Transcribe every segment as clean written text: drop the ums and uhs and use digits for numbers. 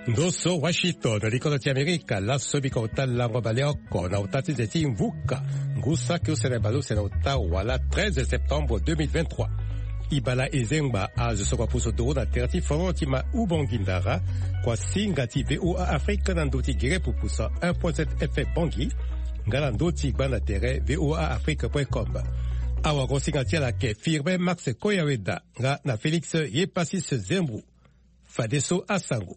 Ndoso Washington rikono ti Amerika lasso bikota lango baleoko na utati zeti mvuka ngusa ki usenebalu senota wala 13 septembre 2023 ibala ezengba azo sokwa puso do na terati forotima ubongindara kwa singati VOA Afrika na ndoti gere pupusa 1.7 FM bongi ngala ndoti gbana tere VOA Afrika.com awa kosingati ala ke firme Max Koyaweda nga na Felix Yepasis Zembru Fadeso Asango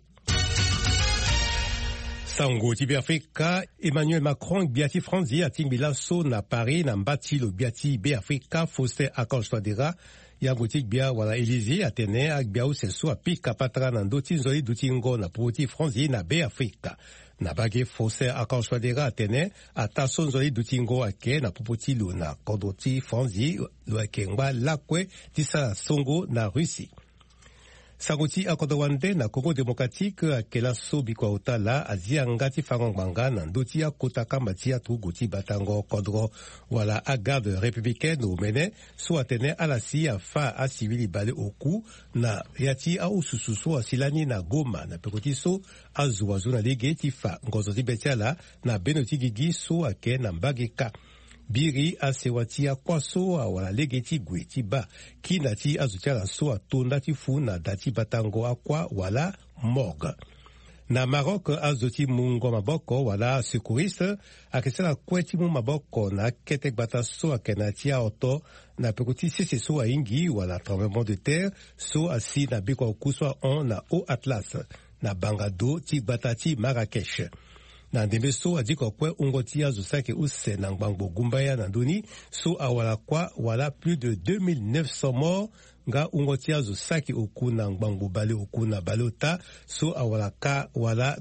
Sango Tibi Afrika, Emmanuel Macron, Biati Franzi, Atingbi So na Paris, na Mbati, le Biati B Afrika, Foster Akon Chwadera, Yagotik Bia, wala Élysée, Athénée, Akbia Oseso, Apika Patra, Nandoti, Zoli, Dutingo, na Pouti Franzi, na B Afrika. Na Bagé, Foster Akon Chwadera, Athénée, Atason Zoli, Dutingo, Ake, na Pouti Luna, Kondoti, Franzi, Loakengba, Lakwe, Tissa Songo, na Russie. Sagoti akodowande na Congo démocratique akela sobi kwa utala azia ngati fangonganga na ndoti ya kotaka matia tuguti batango kodro wala agarde républicaine ou mene so atene alasi ya fa a civili bale oku na yati a usususu asilani na Goma na pekotiso azuwazu na legeti fa ngozo tibetiala na benoti gigi so ake na mbageka biri asewatia kwaso wala legeti gweti ba kinati azutia so atonda tifu na dati batango akwa wala morgue na Maroc azoti mungo maboko wala secouriste akisela kweti mu maboko na ketek bataso akenatia oto na pekuti sisi so ingi wala tremblement de terre so asi na biko kuswa on na o Atlas na Bangado ti batati Marrakech na ndembe so adiko kwe ungotia zusake use na ngbango gumbaya na nduni so awala kwa wala plus de 2900 morts nga ungotia zusake oku na ngbango bale oku na balota so awala ka wala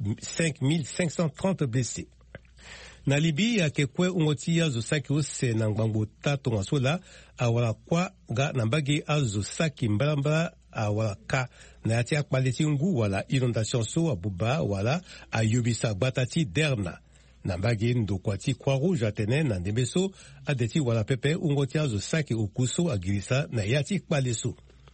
5530 blessés. Na Libya ke kwe ungotia zusake use na ngbango tato ngasola awala kwa nga nambagi azusaki mbalamba awala ka na yati akpaleti ngu wala inondation so abuba wala ayubisa batati derna na mbagi ndokwati kwa rouge atene na ndembeso adeti wala pepe ungotia zo saki ukuso agirisa na yati akpaleso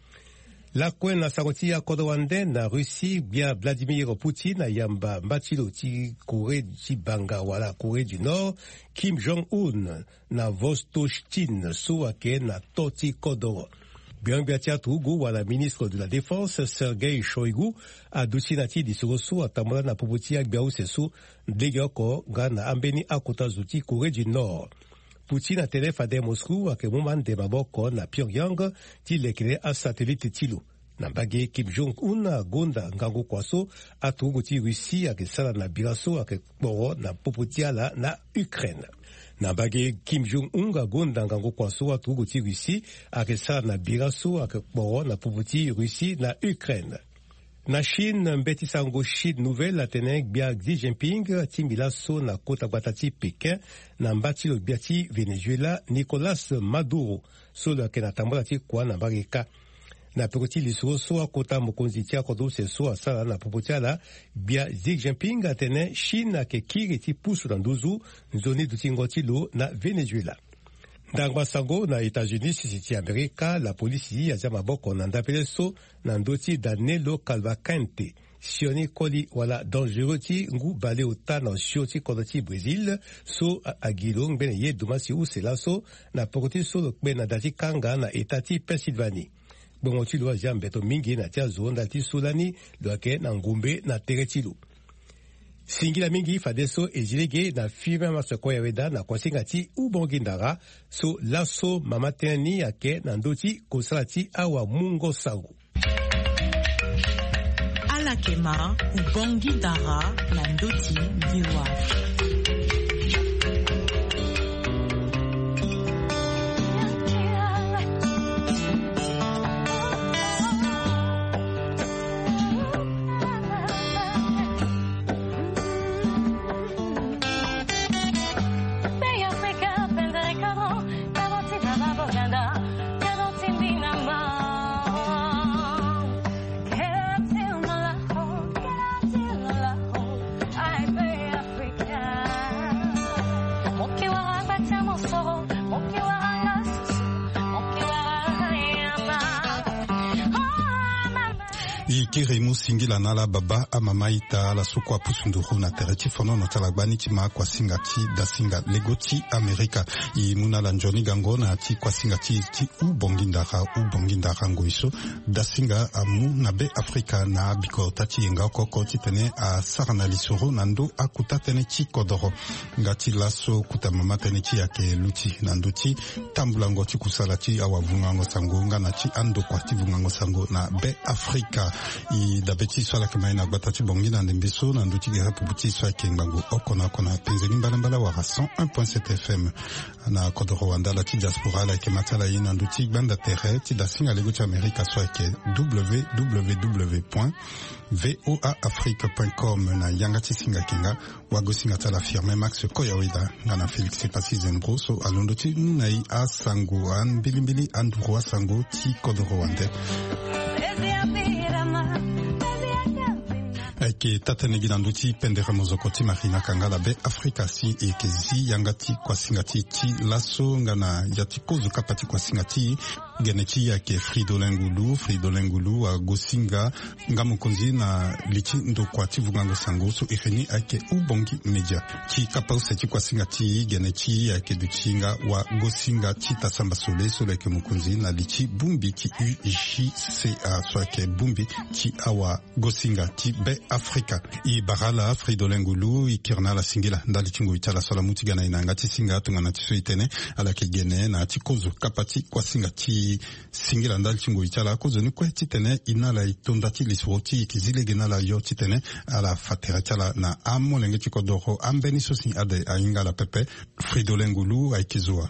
la kwen na sagoti ya kodowande na Russie bia Vladimir Poutine yamba mbachilo ti Corée ti banga wala Corée du Nord Kim Jong-un na Vostochtin so ake na toti kodoro Bien Biatia Tougou wala ministre de la Défense Sergei Shoigu a dusinati disoso atambola na popotia biao seso ndegoko gana ambeni akota zuti Corée du Nord. Poutine a telefade Moscou ake mumande maboko na Pyongyang ti lekele a satellite tilo. Na bage Kim Jong-un a gonda ngango kwaso a Tougou ti Russie ake sala na biraso ake boro na popotia la na Ukraine. Na bage Kim Jong-un ga gonda ngango kwaso a Tougou ti Russie ake sala na biraso ake boro na popotia Russie na Ukraine. Na Chine, mbeti sango Chine nouvelle atene bia Xi Jinping timbila so na kota batati Pékin na mbati lo biati Venezuela Nicolas Maduro so la kena tambola ti kwa na barika na pekoti liso so akota mokonzi ti akodo se so asala na popotia la bia Xi Jinping atene Chine ke kiri ti pusu na nduzu nzoni dutingo ti lo na Venezuela. Ndangba sango na États-Unis sisi Amerika la polisi ya maboko na ndapele so na ndoti Danilo Cavalcante sioni koli wala dangereux ti ngu bale ota na sioti kodoti Brésil so agilo ngbene ye dumasi usela so na pokoti so lokbe na dati kanga na etati Pennsylvanie. Bongo ti lo jambeto mingi na tia zonda ti solani loake na ngumbe na teretilo. Singila mingi fadeso ezilege na firme masoko ya weda na kwasingati ubongindara so laso mamateni yake na ndoti kosalati awa mungo sango. Alakema ubongindara na ndoti viwa. Africa. Kirimu singila nala baba amama ita la sukwa pusunduru na tereti fono no talagbani tima kwa singati da singa legoti Amerika I muna la njoni gango na ti kwa singati ti ubongindara ngoiso da singa amu na be Afrika na biko tati yenga koko titene a sarana lisoro nando akuta tene ti kodoro ngati laso kuta mama tene ti yake luti nando ti tambulango ti kusala ti awavungango sango ngana ti ando kwa ti vungango sango na be Afrika I dabeti swala kama ina batati bongi na ndembeso na nduti gera puputi swa kengango okona penzeni mbala wa 101.7 FM na kodoro wanda la ti diaspora la ke matala ina nduti banda terre ti da singa lego ti Amerika swa ke www.voaafrique.com na yanga ti singa kenga wago singa tala firme Max Koyawida ngana Felix Pasi Zenbro so alondo ti nai a sango an bilimbili anduro sango ti kodoro wande ke tatane gilanduti pendere mozokoti marina kangala be Afrika si ekezi yangati kwa singati ti laso ngana yati kozu kapati kwa singati geneti yake Fridolin a gosinga ngamukonzi na lichi ndo kwa ti vungango sango so ifeni ake ubongi media ti kapau seti kwa singati geneti yake duchinga wa gosinga ti tasamba sole so leke mukonzi na lichi bumbi ti UJCA so ake bumbi ti awa gosinga ti be Afrika I barala Fridolin Goulou I kirna la singila ndali tingo itala sola mutigana inanga ti singa tungana ti so itene ala ke gene na ti kozo kapati kwa singa ti singila ndali tingo itala kozo ni kwa titene inala itonda ti lisroti kizile gena la yo titene ala fatera tala na amo lenge ti kodoro ambeni so sin ade ainga la pepe Fridolin Goulou aikizoa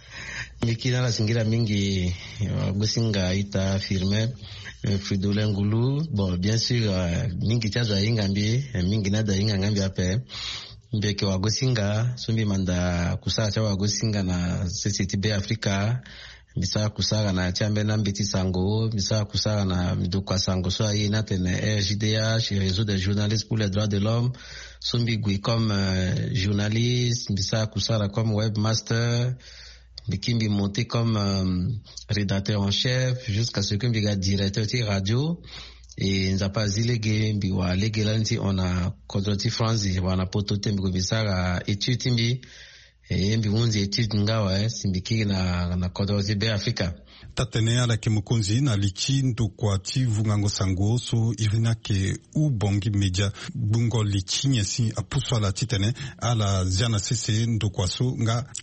mikina la singila mingi gosinga ita firme Fridolin Goulou, bon, bien sûr, mingi chazo ingambi, mingi nada ingambi ape, mbeke wagosinga, sumbi manda kusara cha wagosinga na CCTB Afrika, bisa kusara na chambe na mbiti sango, bisa kusara na midukwa sango, so ayi natene RJDH, Réseau des journalistes pour les droits de l'homme, sumbi gui comme journaliste, bisa kusara comme webmaster, Bikimbi monté comme rédacteur en chef jusqu'à ce que Biga directeur de radio et nous a pas zilege biwa legelanti on a contrôlé France wana potote mbiko bisara étude timbi et mbi unzi étude ngawa simbiki na contrôlé be Afrika tatene ala ke mukonzi na lichi ndo kwa ti vungango sango so irina ke ubongi media bungo lichi nyesi apuswa la titene ala ziana sese ndo kwa so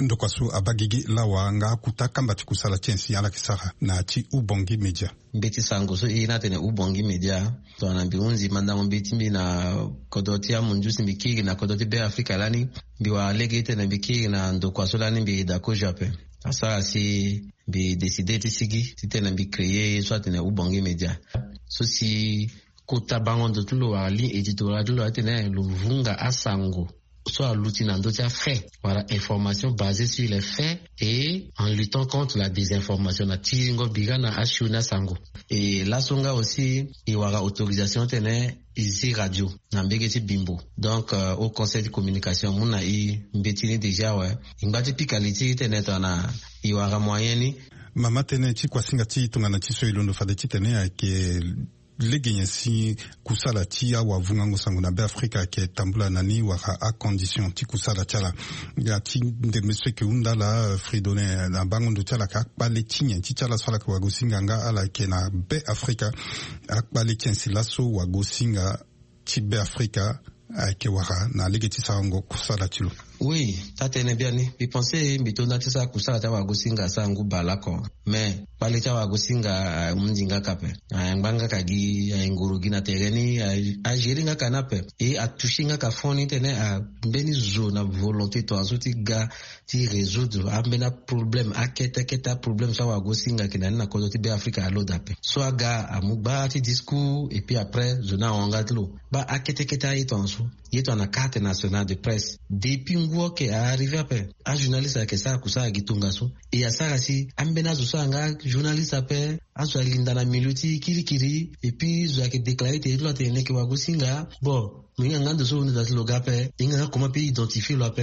abagigi lawa nga kutaka mbati kusala chensi ala kisara na ti ubongi media mbeti sango so ina tene ubongi media to anambi unzi mandango mbeti mbi na kodoti ya munjusi mbiki na kodoti be Afrika lani biwa lege tene mbiki na ndo kwa so lani mbi dako jape asa si bi décider ti sigi ti tene bi créer soit tene ubongi media so si kota bango ndo tulo wa li editorial tulo tene lo vunga asango soit l'outil nando tia fait voilà information basée sur les faits et en luttant contre la désinformation na tiringo bigana ashuna sango et la songa aussi il y aura autorisation tene ici radio na mbegeti bimbo donc au conseil de communication muna I mbetini déjà ouais ngati pikaliti tene tana il y aura moyen ni mama tene ti kwa singa ti tungana ti so ilondo fade ti tene ake legenya si kusala ti awa vungango sango na be Afrika ke tambula nani waka a condition ti kusala tiala ya ti ndembe so ke undala Fridolin na bango ndo tiala ka akpale tinya ti tiala sala ke wagosinga nga ala ke na be Afrika akpale tiensi laso wagosinga ti be Afrika ke waka na legeti sango kusala tilo. Oui, tatene biani. Bi pense mbitona tisa kusala ta wagosinga sangu balako. Mais pale ta wagosinga mundinga kape. Nganga kagi ngurugi na tereni a jeringa kanape et a touchinga ka foni tene a beni zona volonté to azuti ga ti résoudre ambena problème aketa problème sa wagosinga kinani na kodoti be Afrika alodape. So aga amuba ti discours et puis après zona ongatlo. Ba aketa itonso. Yeto na carte nationale de presse. Depuis nguoke a arrivé après. A journaliste ke sa kusa gitungaso. Et a sa si ambena zo nga journaliste après a so linda na minuti kirikiri et puis zo ke déclarer te lo te ke wagosinga. Bon, minga ngando so ne dat lo gape. Inga comment peut identifier lo après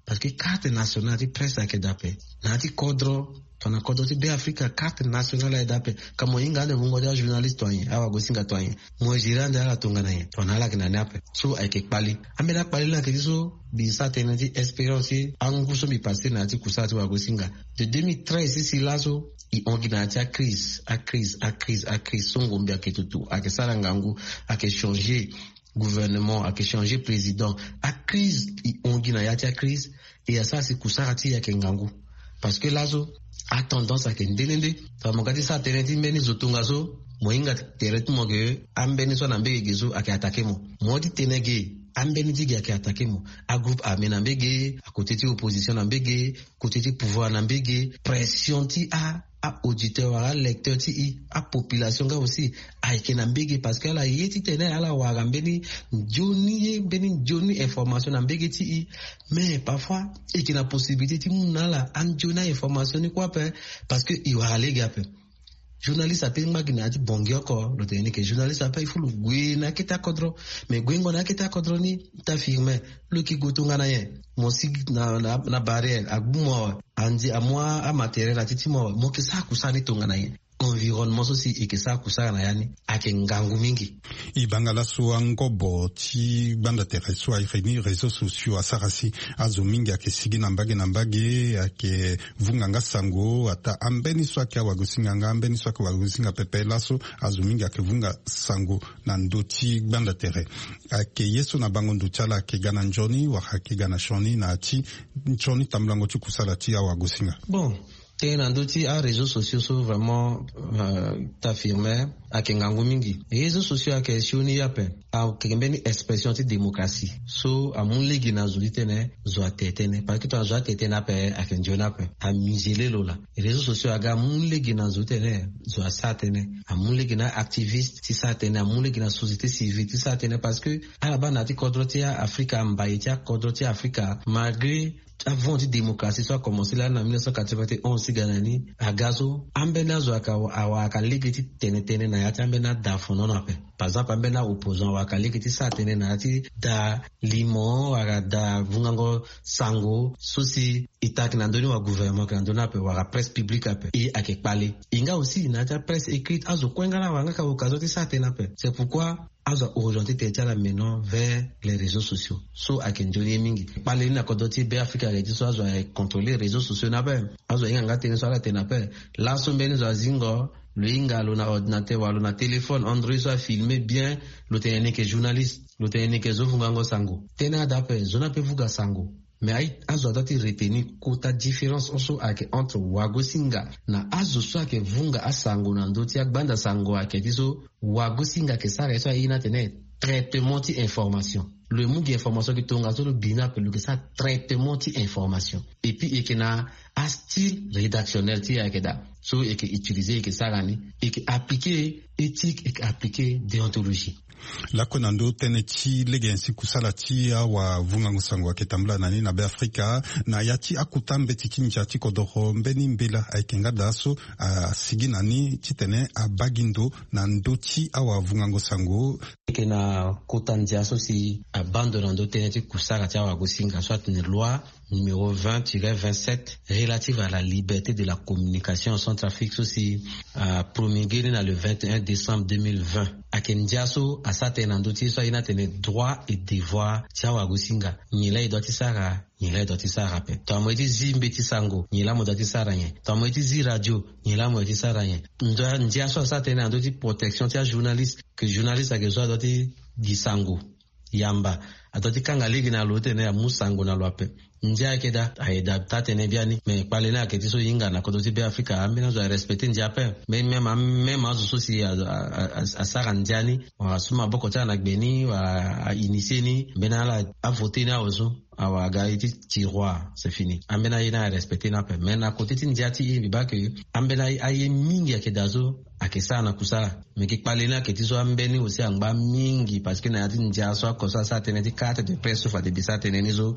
parce que carte nationale ti presse ake dape na ti kodro tona kodro ti be Afrika carte nationale dape kamo inga ne bungo dia journaliste toyen awa go singa toyen mo jirande ala tongana ye tona la kina nape so ake kpali amela kpali la ke so bi certaine ti expérience angu so mi passer na ti kusati wa go singa de 2013 ici là so i ongina ti a crise songo mbia ke tutu ake sala ngangu ake changer gouvernement ake changer président a crise i ongina ya ti a crise et ça c'est kusara ti ya ke ngangu parce que là so a tendance à kendelende ta mongati sa tenenti mbeni zotunga so moinga teretu moge ambeni so na mbege gezo ake attaquer mo modi tenege ambeni digi ake attaquer mo a groupe armé na mbege a côté ti opposition na mbege côté ti pouvoir na mbege pression ti a auditeur wara lecteur ti a population ga aussi a ekena mbege parce que la yeti tene ala wara mbeni joni information na mbege ti mais parfois ekena possibilité ti munala an jona information ni quoi parce que i wara lege ape journaliste ape magina ti bongi oko lo tene ke journaliste ape il faut le gwe na kita kodro mais gwengo na kita kodro ni ta firme lo ki gotunga na ye mo si na barrière agbumo andi amwa a matériel atiti mo ke sa kusani tonga na ye environnement sosi ikesa kusana na yani ake ngangu mingi ibangala so ngobo ti banda tereso a ifeni réseaux sociaux a sarasi azo mingi ake sigi na mbage ake vunganga sango ata ambeni so ake wagosinga ambeni so ake wagosinga pepe laso azo mingi ake vunga sango na ndoti banda tere ake yeso na bango ndutala ake gana njoni wa ake gana shoni na ati njoni tamlango ti kusala ti a wagosinga bon Tenandoti a réseaux sociaux sont vraiment t'affirmer à kengangu mingi. Réseaux sociaux à questioni yape a kembeni expression de démocratie. So a mon ligi na zulitene zo atetene parce que toi zo atetene ape a kenjona pe a misile lola. Réseaux sociaux a ga mon ligi na zulitene zo asatene a mon ligi na activiste si satene a mon ligi na société civile si satene parce que à la base na ti kodrotia Africa mbayetia kodrotia Africa malgré avant la démocratie soit commencé là en 1991 siganani agazo ambena zo aka legiti tenetene na yati ambena da fono na pe par exemple ambena opposant aka legiti sa tene na yati da limon aka da vungango sango sosi itaki na ndoni wa gouvernement ka ndona pe wa presse publique pe et ake pale inga aussi na ta presse écrite azo kwenga na wanga ka okazo ti sa tene pe c'est pourquoi azo orienté tetala maintenant vers les réseaux sociaux so akenjoni mingi pale na kodoti be Africa reji so azo contrôler réseaux sociaux na be azo inga tene so ala tena pe la so mbeni zo zingo le inga lo na ordinateur walo na téléphone Android so filmer bien lo tene ke journaliste lo tene ke zo vungango sango tena dape zona pe vuga sango mais ay azo dati retenir kota différence also ake entre wagosinga na azo so ake vunga asango na ndoti akbanda sango ake diso wagosinga ke sa reso ina tene traitement ti information le mugi information ki tonga so le bina pe le que ça traitement ti information et puis ekena a style rédactionnel ti ake da so eke utiliser eke sarani eke appliquer éthique eke appliquer déontologie la konando teneti legensi kusala ti wa vungango sango aketambla nani na be Afrika na yati akutambe tikinja ti kodoro mbeni mbela aikenga daso sigi nani titene abagindo na ndoti wa vungango sango ekena kotandia so si abandonando teneti kusala ti wa gosinga soit une loi numéro 20-27 relative à la liberté de la communication en Centrafrique aussi promulguée le 21 décembre 2020 akendiaso asate nandoti so ina tene droit et devoir tiawa gosinga nyela idoti sara nyela idoti sara pe tamweti zimbe tisango nyela modati sara nye tamweti zi radio nyela modati sara nye ndiaso asate nandoti protection tia journaliste que journaliste akezo adoti disango yamba adoti kanga ligi na lote na musango na lwape njia keda aida tatene biani me pale na ketiso yinga na kodoti be Afrika amina zo respecter njia pe même azo sosi asara ndiani wa suma boko tana gbeni wa initier ni benala a voter na ozo awa gaiti tiroir c'est fini ambena ina respecter na pe mais na côté tindia ti bi ba ke ambena aye mingi akedazo akesa na kusala mais ke pale na ketiso ambeni aussi angba mingi parce que na yati ndia so akosa sa teneti carte de presse fa de bisa tenenizo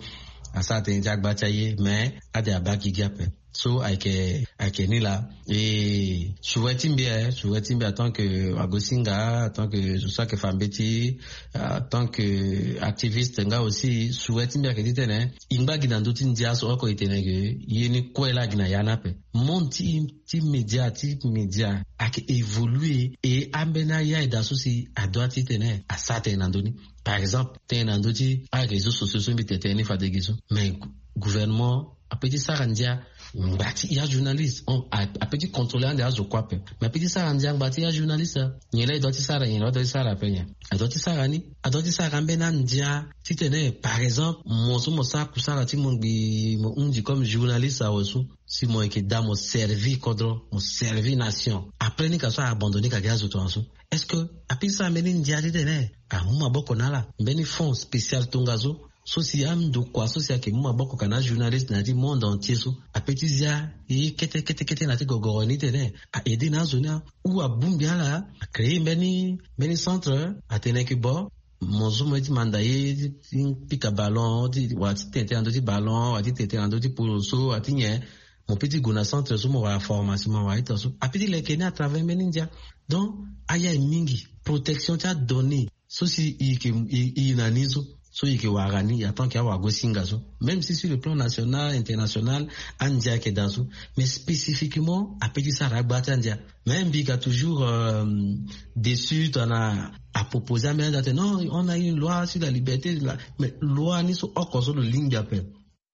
asa te jak bachaye mais ade abaki gape so aike ni là et souhaite bien tant que agosinga tant que ça que fambeti tant que activiste nga aussi souhaite bien que ditene ingba ginando tindia so ko itene que yeni kwela gina yanape monti ti média ak évoluer et ambena ya da souci a doit itene a sate nandoni par exemple tenando ti a réseaux sociaux so bitete fa degiso mais gouvernement a petit sarandia mbati ya journaliste a petit contrôler de azo kwape mais petit sarandia mbati ya journaliste nyele doti sara nyele doti sara penya adoti sara ni adoti sara mbena ndia titene par exemple mosa kusara ti mongbi mo unji comme journaliste a osu si mo eke da mo servi kodro mo servi nation après ni ka so abandonner ka gazo to anso est-ce que apisa mbeni ndia titene a muma boko nala mbeni fond spécial tongazo so si am do kwa so si ake muma boko kana journaliste na di monde entier so a petizia e kete na ti gogoroni tene a aider na zona ou a bumbia la a créer many centre a tene ki bo mozo mo ti mandaye pika ballon di wa ti tete ando ti ballon wa ti tete ando ti poloso a ti nye mon petit gona centre so mo wa formation mo wa ito so a petit le kene à travers menindia donc aya mingi protection ta donné so si i nanizo so yeke warani attend qu'il y a wagosinga so même si sur le plan national international andia ke daso mais spécifiquement a petit ça ragbata andia même bika toujours déçu on a à proposer mais non on a une loi sur la liberté mais loi ni so okoso le ligne d'appel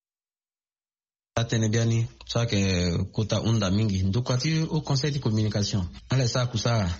atene biani ça que kota unda mingi ndokwati au conseil de communication ala sa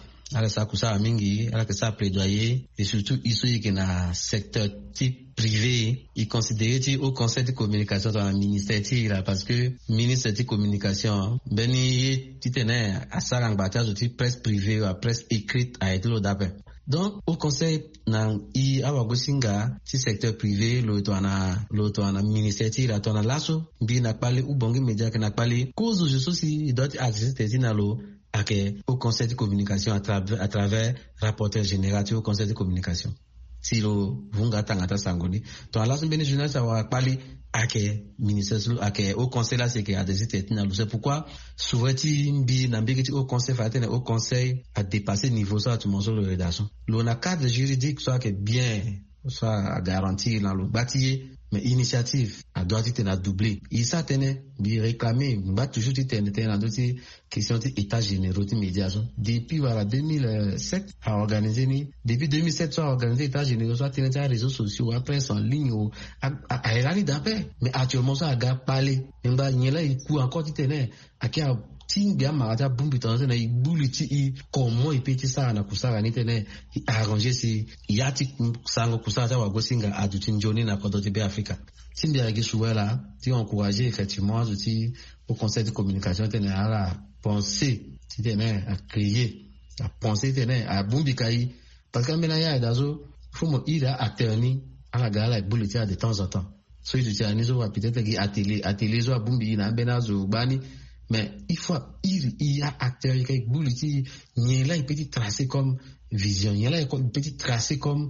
kusa mingi ala que ça plaidoyer et surtout ici que na secteur type privé il considère au conseil de communication dans le ministère là parce que ministère de communication beni titene asarang batazo ti presse privée ou presse écrite a été d'appel donc au conseil na i awagosinga ti secteur privé lo to ana ministère ti la to na laso bi na pale u bongi media que na pale cause je sosi dot accès ti na lo au conseil de communication à travers rapporteur général au conseil de communication si lo vunga tangata sangoni to ala sun bene journal sa wa pali ake ministère ake au conseil là c'est que a des états c'est pourquoi souhaiti mbi na mbiki au conseil fatene au conseil a dépassé niveau ça tout monde le rédaction l'on a cadre juridique soit que bien soit à garantir dans le bâti mais initiative a doit être doublé il ça tenait bi réclamer ba toujours tenait dans d'autres questions d'état généraux de médiation depuis voilà 2007 a organisé ni depuis 2007 soit organisé état généraux soit tenait sur les réseaux sociaux après en ligne ou à Irani d'après mais actuellement ça a parlé mba nyela iku encore tenait à qui a tinga marata bumbi tanze na ibuliti i comment ipeti sana na kusara ni tene arranger si yati sango kusara wa gosinga aduti njoni na kodoti be Afrika timbi ya gishuela ti encourager effectivement aduti au conseil de communication tene ala penser ti tene à créer à penser tene à bumbi kai parce que mena ya dazo fumo ira attorney ala gala buliti de temps en temps so itu tani zo wa peut-être ki atelier zo bumbi na benazo bani mais il faut il y a acteur qui bouliti nyela il peut tracer comme vision nyela il peut tracer comme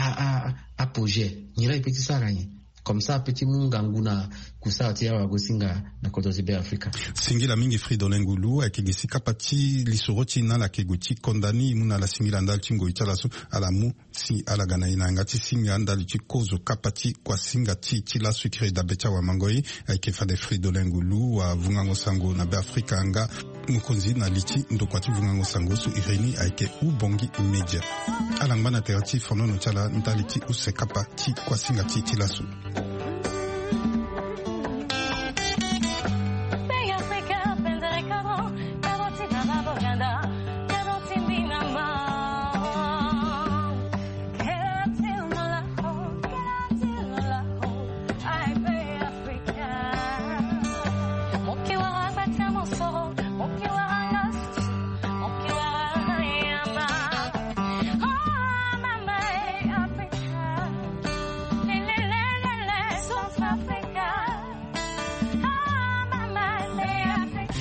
à projet nyela il peut ça gagner comme ça petit munganguna kusatia wa gosinga na kotozi be Afrika singila mingi Fridolin Ngulu akigisi kapati lisoroti na la keguti kondani muna la singila ndal tingo italaso alamu si alagana inanga ti singa ndal ti kozo kapati kwa singa ti la sucre da becha wa mangoi akefa de Fridolin Ngulu wa vungango sango na be Afrika anga mukonzi na liti ndokwati vungango sango su ireni ake ubongi media alangana terati fono no chala ndaliti use kapati kwa singa ti laso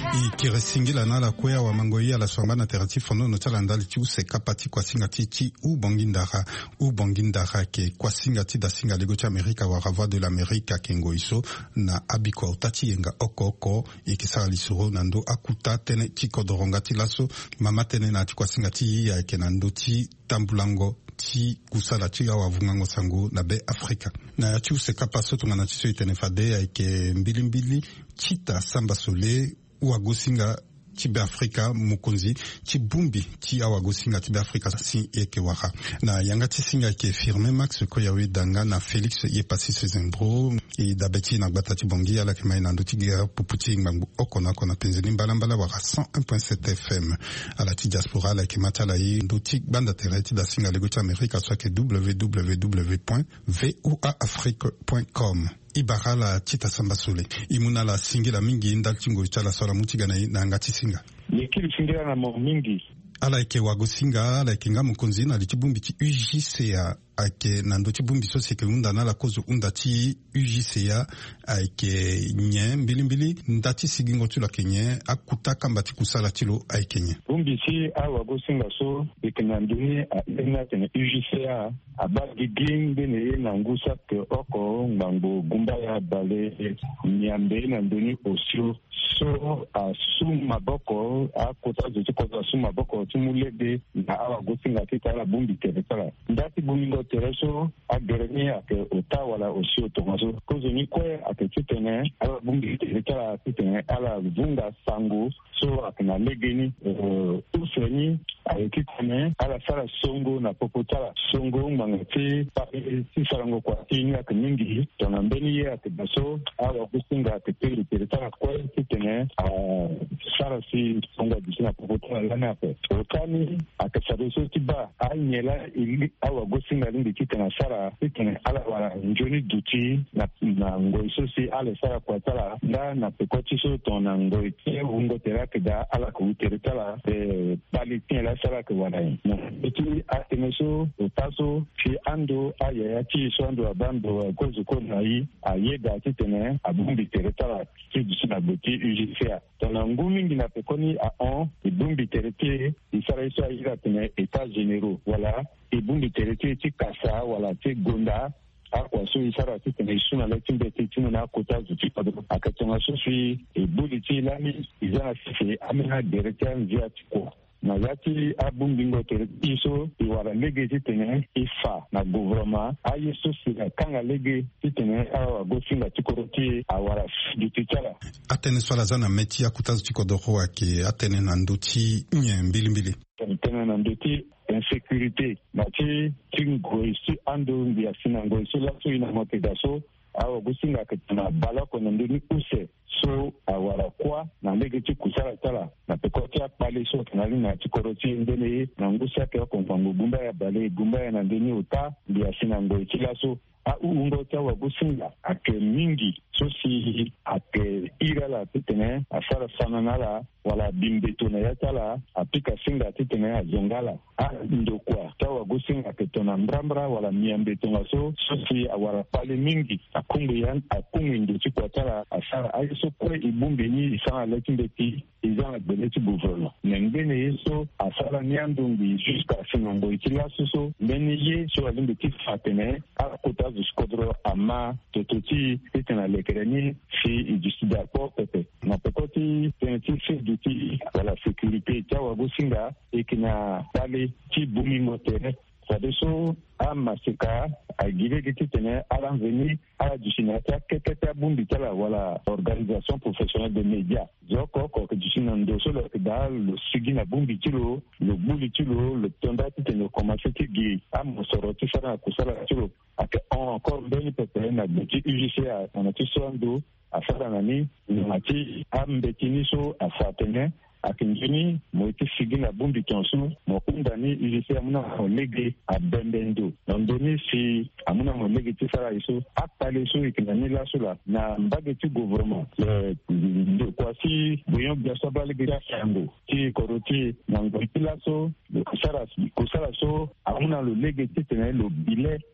ikiresingila na la kwea wa mangoia la swambana terati fondo no chala ndali chi use kapati kwa singati chi u bongindara ke kwa singati da singa lego cha Amerika wa rava de l'America kengo iso na abiko utati yenga oko ikisara lisuro nando akuta tene chiko dorongati laso mama tene na kwa singati ya kenando ti tambulango ti kusala chiga wa vungango sangu na be Afrika na ya chi use kapaso tungana chiso itene fade ya ike mbili chita samba sole uagosinga tibe Afrika mukonzi tibumbi ti awagosinga tibe Afrika si eke waka na yanga tisinga ke firme Max ko yawe danga na Felix ye passé Sezembro e dabeti na gbata tibongi ala kema ina ndoti gira puputi ngbangu okona kona penzeni mbala waka 101.7 FM ala ti diaspora la kema tala yi ndoti banda tereti da singa lego ti Amerika soit ke www.voaafrique.com ibara la tita samba sole imuna la singila mingi ndaltingo chala sola mutiga na ngati singa yekili singira na mo mingi ala ike wagosinga ala ike ngamu konzi na litibumbi ti UJCA ake nando tibumbi so seke unda na la kozo unda ti UJCA ake nye mbili ndati sigingo tula kenye akuta kamba ti kusala tilo aikenye bumbi si awa gosinga so ikenanduni a ina tene UJCA abagi gling bene na ngusa ke oko ngambo gumba ya bale nyambe na nduni osio so asuma boko akuta zo tikoza asuma boko tumulede na awa gosinga titala bumbi teretala ndati bumingo tereso agereni ake otawala osio tomaso kozo ni kwe ake titene ala bumbi teretala titene ala vunga sangu so akina legeni useni aikitene ala sala songo na popotala songo mangati si sarango kwa tini ake mingi tonambeni ye ake baso awa gosinga ake peri teretala kwe titene sara si songa disina popotala lana ake otani ake sabeso tiba anyela ili awa gosinga lingi kitena sara titene ala wala njoni duti na ngoiso si ala sara kwa tala na pekoti so tona ngoite ungo terake da ala kuteretala bali tiela sara ke wala na eti atemeso otaso fi ando aya ti so ando abando kozo kona yi ayeda titene abumbi teretala ti disina boti UJCA tona ngumi ngina pekoni a on ibumbi terete isara iso ayira tene états généraux wala ibumbi terete ti kasa wala ti gonda akwa so isara ti tene suna la timbe ti tinu na kota zuti pado akatonga so fi ibuli ti lami izana fi amina derete nzia ti ko na yati abumbingo terete so iwara lege ti tene ifa na gouvernement ayi so sila kanga lege ti tene awa gosinga ti koroti awara duti chala atene swala zana meti ya kutazu ti kodoro ake atene na ndoti nye mbili tene na ndoti insécurité na ti ngoisi ando mbia sina ngoisi la so ina motega so awa gosinga ke na balako na ndeni use so awara kwa na ndege ti kusala tala na pekoti apale so kanali na tikoroti ndele na ngusa ke kompango gumba ya bale gumba ya na ndeni uta mbia sina ngoisi la so ungo tawa gosinga ake mingi so si ake irala titene asara sananala wala bimbeto na yatala apika singa titene azongala ndokwa tawa gosinga ke tona mbrambra wala miambeto ngaso so si awara pale mingi akungu ndoti kwa tala asara aiso kwe ibumbe ni isana lekimbeti izana beleti gouvernement nengene yeso asala nyandungi jusqu'à sinongo ikilaso so meni ye so alimbe tifatene akota skodro ama tototi titena lekereni si idisida po pepe na pekoti teneti duti wala sécurité tawa gosinga ikina pale ti bumi motere sadeso amasika agire giti tene alanveni ala dusinata keketa bumbi tala wala organisation professionnelle de médias zoko ko dusina ndoso lo da lo sigina bumbi tilo lo buli tilo lo tonda tene commencer ti gi amosoro ti sara kusala tilo ake encore beni pepe na biti UJCA na ti sondo asara nani ngati ambetini so afatene akinjini moiti sigina bumbi tonsu mo undani UJCA amuna mo lege abembendo ndoni si amuna mo lege ti sara iso apale so ikinani la sula na mbage ti gouvernement de kwa si buyon biaso bale gira sango ti koroti na ngoti la so kusara so amuna lo lege ti tene lo bile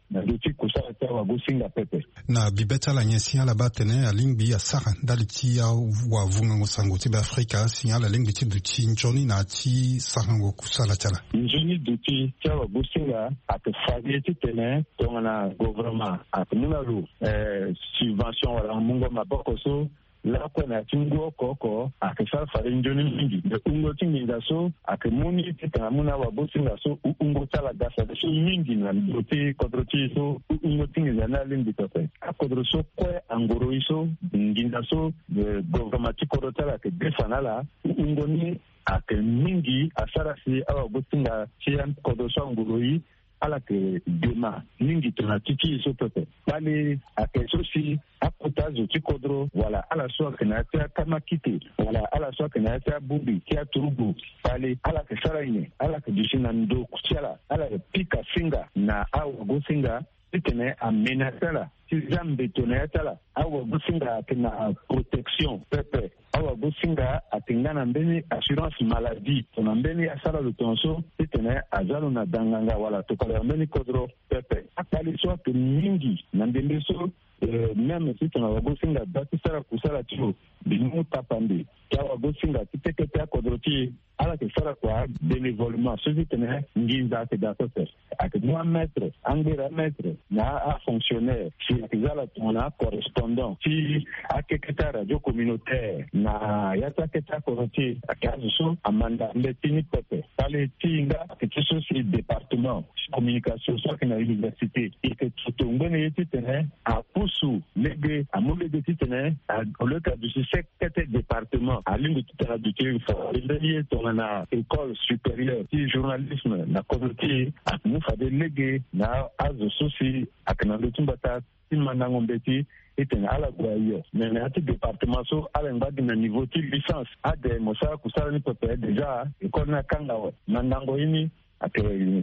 na duti kusala ta wa gusinga pepe na bibeta la nyesi ala batene alimbi ya sara daliti ya wa vunga ngosango tibe Afrika signala limbi ti duti njoni na ti sarango kusala chala njoni duti ta wa gusinga at fagi ti tene tongana gouvernement at munalu subvention wala mungo maboko so la kona tingo koko akisal fare njoni mingi de ungo tinga so akemuni tita muna wa bosinga so ungo tala gasa so mingi na dote kodroti so ungo tinga na limbi tope akodro so kwe angoro iso nginda so de government kodotala ke defanala ungo ni akemingi asara si awa bosinga chiam kodoso angoro yi ala ke dema mingi tona titi so pepe bali akeso si akotazo tikodro wala ala so kana ta kama kiti wala ala so kana ta bubi kia turubu bali ala ke saraine ala ke dishina ndo kuchala ala ke pika singa na awa go singa itene amenasala si zambe tona tala awa go singa kena protection pepe awa go singa atingana mbeni assurance maladie tona mbeni asala lutonso itene azalo na danganga wala tokala mbeni kodro pepe akali so ke mingi na ndembe so même si tona wago singa dati sara kusala tio bimu tapande ya wago singa titekete akodroti ala ke sara kwa bénévolement so itene nginza ke dasote ak 3 mètres angera mètre na a fonctionnaire si akizala tona correspondant si akeketa radio communautaire na yata keta koroti akazu so amanda mbetini pepe pale tinga akiso si département communication so na université et que tout ngone yetene a pusu lege amule de titene au le cas du secrétaire département à l'une de toute la duté il na école supérieure de journalisme na communauté a mu fade lege na azo soci akana lutumbata mandango mbeti itena ala gwayo mais na ati département so ala ngadi na niveau ti licence ade mosa kusala ni pepe déjà école na kangawa mandango ini ate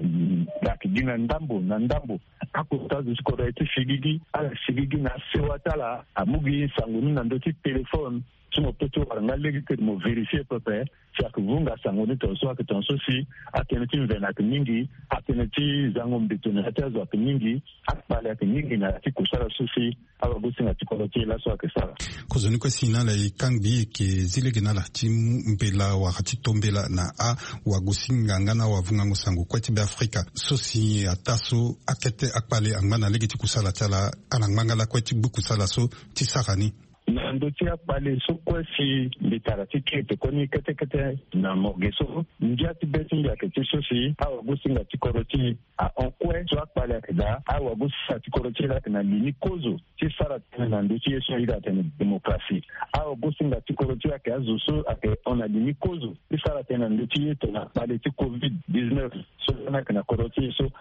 akidina ndambo akotazo skoro eti sigigi na sewatala amugi sanguni na ndoti téléphone sumo poto waranga legi ke mo vérifier pepe chaque vunga sangoni to so akitonso si ateneti mvena kimingi ateneti zango mbitone atazo kimingi akpale akimingi na tikusala susi aba gusinga tikolotie la so akesala kozoni ko sinala ikangbi ke zilegena la timu mbela wa hatitombela na a wa gusinga ngana wa vunga ngosango kweti be Afrika sosi ataso akete akpale angana legi tikusala tala anangmanga kweti bukusala so tisakani na ndoti akpale so kwesi bitarati kete koni kete na mogeso njati beti njake tisosi awa gusinga tikoroti a onkwe so akpale akida awa gusinga tikoroti la na lini kozo tisara na ndoti yeso ida tene demokrasi awa gusinga tikoroti ake azuso ake ona lini kozo tisara tene ndoti yeto na pale ti COVID-19 so na koroti so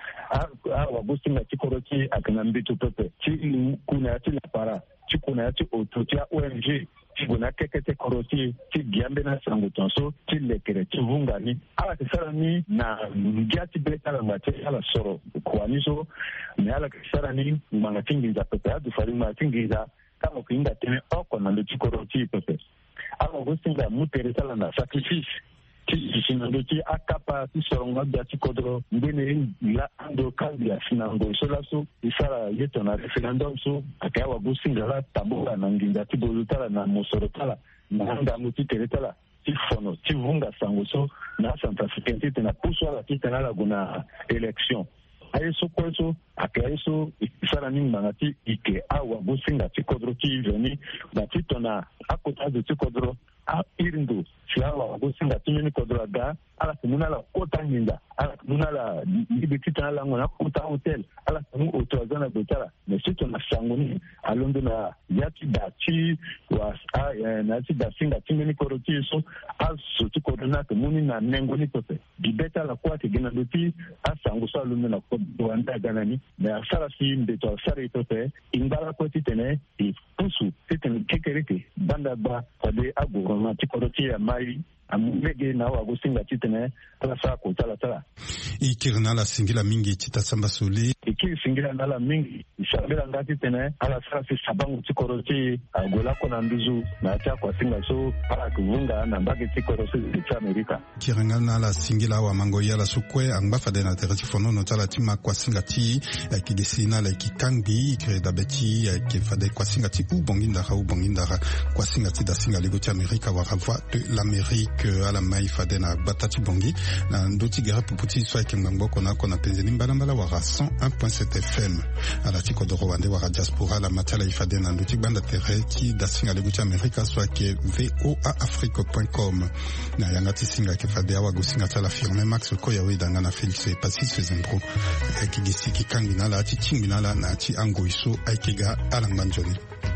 awa gusinga tikoroti ake na mbitu pepe ti kuna ati la para kuna yati ototia ONG kuna kekete koroti ti giambe na sango tonso ti lekere ti vungani ala kisara ni na ngiati beta la ngate ala soro kwa niso ni ala kisara ni mangati ngiza pepe adu fari mangati ngiza kama kuinga tene oko na luti koroti pepe ala gusinga mutereta la na sacrifice sinandoki akapa tisoronga biati kodro mbene la ando kalbia sinango solaso isara yeto na referendum so akawa gusinga la tabora na nginga tibozutala na mosorotala na anga muti teretala tifono tivunga sango so na Santa Africaine na puswa la titana la guna election ayeso kweso akayeso isara ni mangati ike awa gusinga tikodro tiveni batitona akotazo tikodro a irindo siawa gusinga timeni kodro ga ala kumuna la kota nyinga ala kumuna la ibitita la ngona kota hotel ala kumu otozana betala mesito na sangoni alondo na yati dachi wa na ti da singa timeni koroti so aso ti kodona kumuni na nengoni tope bibeta la kwa tegena doti asango so alondo na kodwa anda ganani na sara si mbeto sara tope ingala ko titene i pusu titene kekereke banda ba ade agoro na ti koroti ya mai amulege na wa gusinga titene ala sa ko tala ikirna la singila mingi chitasamba suli ikiri singila na la mingi ishabela ngati tene ala sa si sabangu tikoroti agola kona mbizu na cha kwa singa so para kuvunga na mbaki tikoroti cha Amerika kirna na la singila wa mango ya la sukwe angba fade na terati fono no tala tima kwa singa ti ki desina la ki kangbi ikre dabeti ki fade kwa singa ti ubongindara kwa singa ti da singa lego cha Amerika wa voix de l'Amérique à la mai fade na batati bongi na ndoti gara puputi so ke ngambo kona penzeni mbala wara 101.7 FM ala tiko do Rwanda wara diaspora la matala ifade na ndoti banda tere ki da singa lego cha Amerika so ke voaafrique.com na yangati singa ke fade wa go singa tala firme Max ko yawe danga na Felix Pacis Zembro ki gisi ki kangina la ti tingina la na ti angoiso aikega ala manjoni